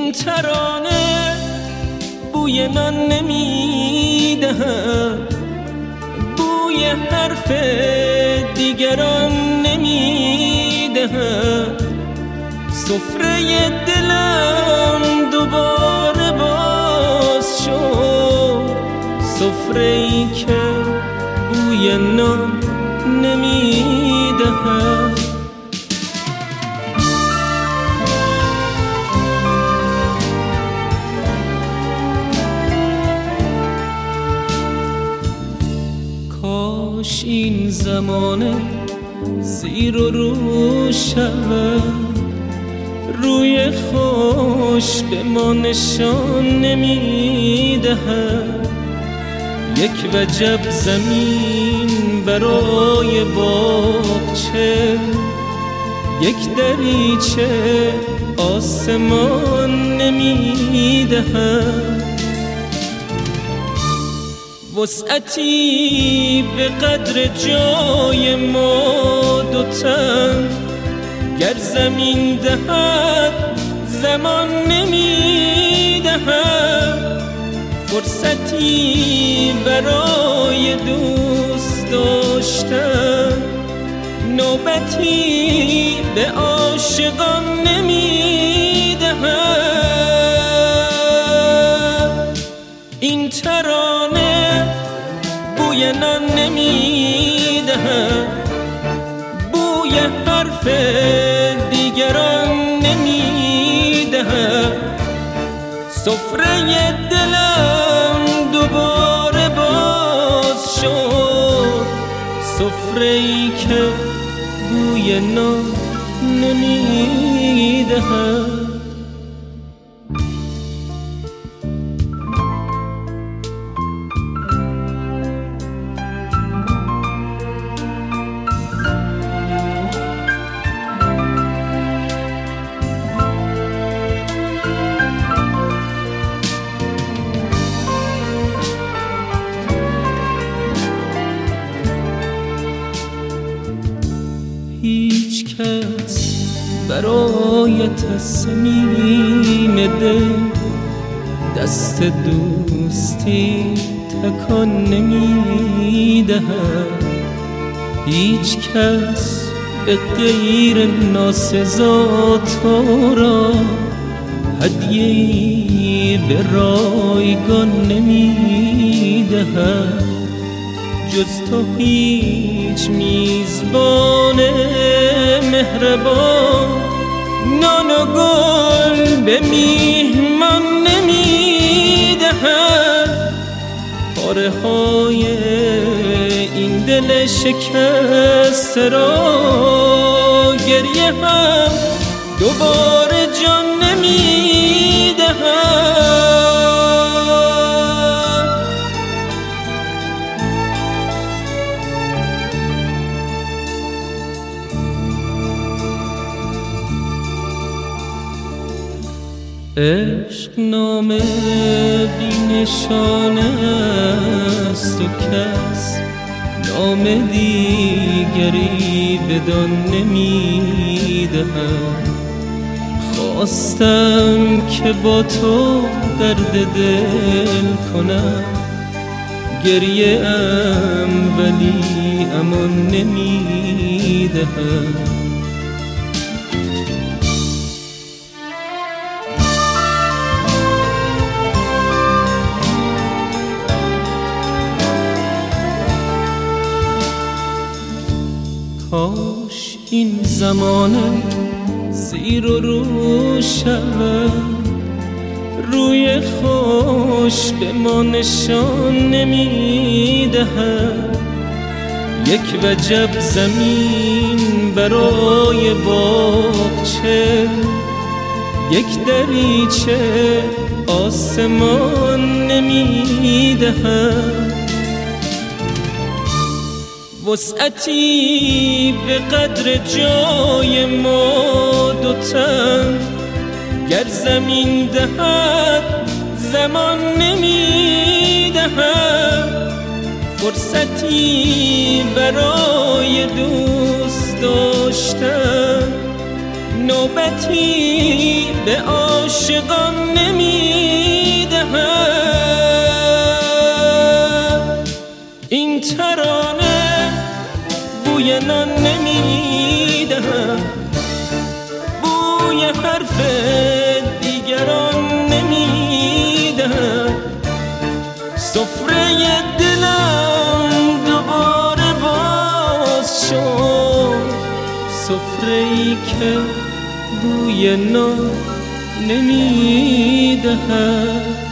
این ترانه بوی نان نمیدهد، بوی حرف دیگران نمیدهد. سفره دلم دوباره باز شد، سفره ای که بوی نان نمیدهد. کاش این زمانه زیر و رو شود، روی خوش به ما نشان نمیدهد. یک وجب زمین برای باغچه، یک دریچه آسمان نمیدهد. وسعتی به قدر جای ما دوتن، گر زمین دهد زمان نمیدهد. فرصتی برای دوست داشتن، نوبتی به عاشقان نمیدهد. این ترانه بوی نان نمیدهد، بوی حرف دیگران نمیدهد. سفره دلم دوباره باز شد، سفره ای که بوی نان نمیدهد. هیچ کس برایت صمیم دل دست دوستی تکان نمیدهد. هیچ کس به غیر ناسزا تو را هدیه‌ای به رایگان نمیدهد. جز تو هیچ میزبان مهربان نان و گل به میهمان نمیدهد. پاره های این دل شکسته را گریه هم دوباره جان نمیدهد. عشق نامه بی نشانه است و کس نام دیگری بدان نمیدهد. خواستم که با تو درد دل کنم، گریه ام ولی امان نمیدهد. کاش این زمانه زیر و رو شود، روی خوش به ما نشان نمیدهد. یک وجب زمین برای باغچه، یک دریچه آسمان نمیدهد. وسعتی به قدر جای ما دوتن، گر زمین دهد زمان نمیدهد. فرصتی برای دوست داشتن، نوبتی به عاشقان نمیدهد. این ترانه بوی نان نمیدهد، بوی حرف دیگران نمیدهد. سفره دلم دوباره باز شد، سفره‌ای که بوی نان نمیدهد.